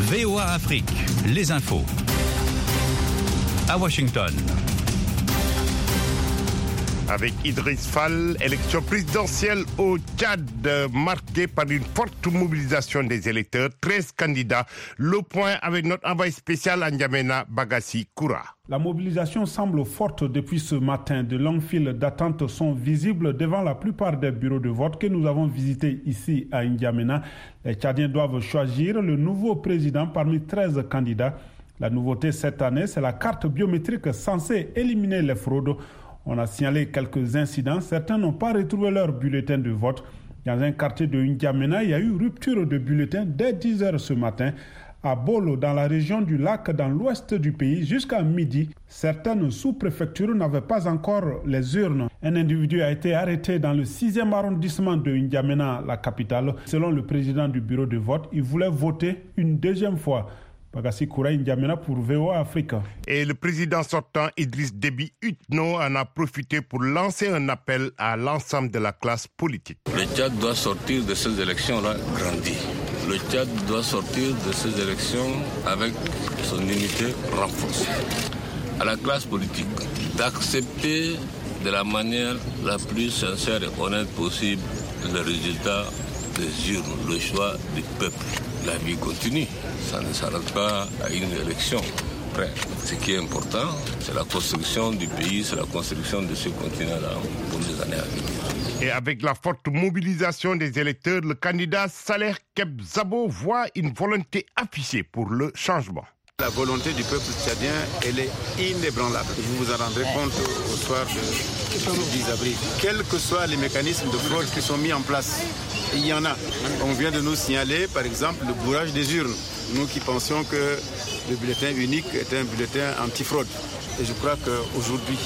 VOA Afrique, les infos. À Washington. Avec Idriss Fall, élection présidentielle au Tchad marquée par une forte mobilisation des électeurs, 13 candidats. Le point avec notre envoyé spécial à N'Djamena, Bagassi Koura. La mobilisation semble forte depuis ce matin. De longues files d'attente sont visibles devant la plupart des bureaux de vote que nous avons visités ici à N'Djamena. Les Tchadiens doivent choisir le nouveau président parmi 13 candidats. La nouveauté cette année, c'est la carte biométrique censée éliminer les fraudes. On a signalé quelques incidents. Certains n'ont pas retrouvé leur bulletin de vote. Dans un quartier de N'Djamena, il y a eu rupture de bulletin dès 10h ce matin. À Bolo, dans la région du lac, dans l'ouest du pays, jusqu'à midi, certaines sous-préfectures n'avaient pas encore les urnes. Un individu a été arrêté dans le 6e arrondissement de N'Djamena, la capitale. Selon le président du bureau de vote, il voulait voter une deuxième fois. Bagassi Koura, N'Djamena pour VOA Afrique. Et le président sortant Idriss Déby Itno en a profité pour lancer un appel à l'ensemble de la classe politique. Le Tchad doit sortir de ces élections-là grandi. Le Tchad doit sortir de ces élections avec son unité renforcée. À la classe politique d'accepter de la manière la plus sincère et honnête possible le résultat des urnes, le choix du peuple. La vie continue, ça ne s'arrête pas à une élection. Après, ce qui est important, c'est la construction du pays, c'est la construction de ce continent-là pour les années à venir. Et avec la forte mobilisation des électeurs, le candidat Saleh Kebzabo voit une volonté affichée pour le changement. La volonté du peuple tchadien, elle est inébranlable. Vous vous en rendrez compte au soir du 10 avril. Quels que soient les mécanismes de fraude qui sont mis en place, il y en a. On vient de nous signaler, par exemple, le bourrage des urnes. Nous qui pensions que le bulletin unique était un bulletin anti-fraude. Et je crois qu'aujourd'hui,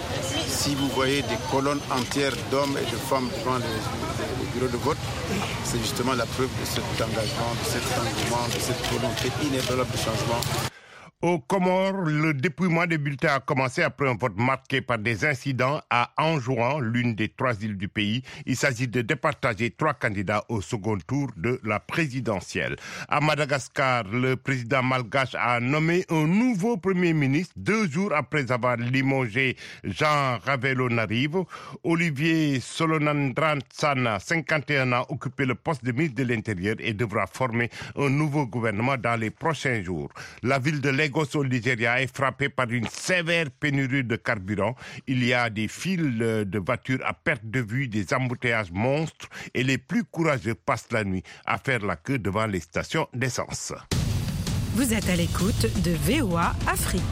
si vous voyez des colonnes entières d'hommes et de femmes devant les bureaux de vote, c'est justement la preuve de cet engagement, de cet engouement, de cette volonté inébranlable de changement. Aux Comores, le dépouillement des bulletins a commencé après un vote marqué par des incidents à Anjouan, l'une des 3 îles du pays. Il s'agit de départager 3 candidats au second tour de la présidentielle. À Madagascar, le président malgache a nommé un nouveau premier ministre 2 jours après avoir limogé Jean Ravelonarivo. Olivier Solonandran-Tsana, 51 ans, occupé le poste de ministre de l'Intérieur et devra former un nouveau gouvernement dans les prochains jours. La ville de Lagos au Nigeria est frappé par une sévère pénurie de carburant. Il y a des files de voitures à perte de vue, des embouteillages monstres et les plus courageux passent la nuit à faire la queue devant les stations d'essence. Vous êtes à l'écoute de VOA Afrique.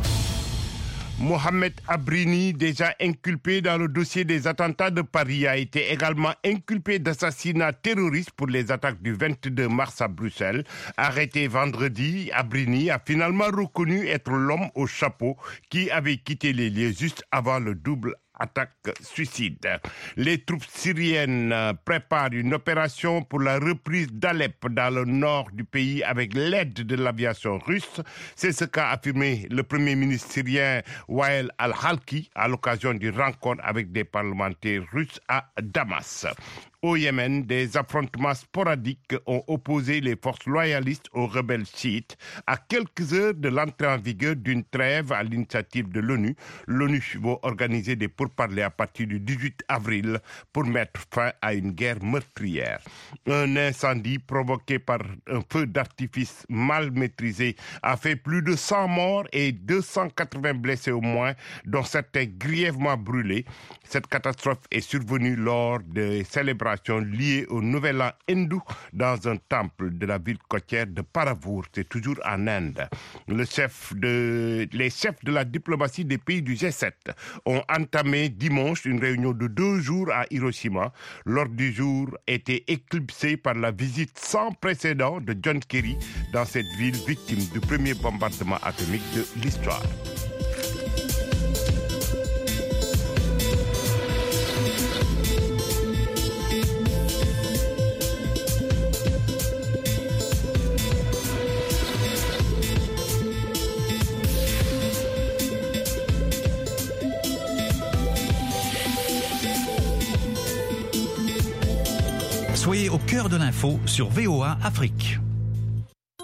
Mohamed Abrini, déjà inculpé dans le dossier des attentats de Paris, a été également inculpé d'assassinat terroriste pour les attaques du 22 mars à Bruxelles. Arrêté vendredi, Abrini a finalement reconnu être l'homme au chapeau qui avait quitté les lieux juste avant le double attaque suicide. Les troupes syriennes préparent une opération pour la reprise d'Alep dans le nord du pays avec l'aide de l'aviation russe. C'est ce qu'a affirmé le premier ministre syrien Wael al-Halki à l'occasion d'une rencontre avec des parlementaires russes à Damas. Au Yémen, des affrontements sporadiques ont opposé les forces loyalistes aux rebelles chiites. À quelques heures de l'entrée en vigueur d'une trêve à l'initiative de l'ONU, l'ONU va organiser des pourparlers à partir du 18 avril pour mettre fin à une guerre meurtrière. Un incendie provoqué par un feu d'artifice mal maîtrisé a fait plus de 100 morts et 280 blessés au moins, dont certains grièvement brûlés. Cette catastrophe est survenue lors des célébrations liées au Nouvel An hindou dans un temple de la ville côtière de Paravur, c'est toujours en Inde. Les chefs de la diplomatie des pays du G7 ont entamé dimanche une réunion de 2 jours à Hiroshima. L'ordre du jour était éclipsé par la visite sans précédent de John Kerry dans cette ville victime du premier bombardement atomique de l'histoire. Soyez au cœur de l'info sur VOA Afrique.